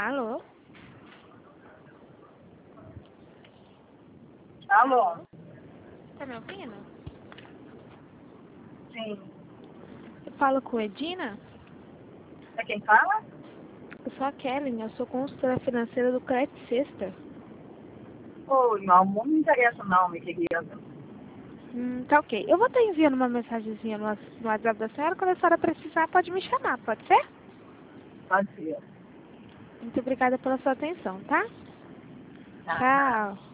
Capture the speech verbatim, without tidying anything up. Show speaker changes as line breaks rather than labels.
Alô?
Alô?
Tá me ouvindo?
Sim.
Eu falo com Edina?
É quem fala?
Eu sou a Kellen, eu sou consultora financeira do Credit Sister.
Oi, não, não me interessa não, minha querida.
Hum, tá ok. Eu vou estar enviando uma mensagenzinha no Whats- no WhatsApp da senhora. Quando a senhora precisar, pode me chamar, pode ser?
Pode ser.
Muito obrigada pela sua atenção, tá?
Tá.
Tchau.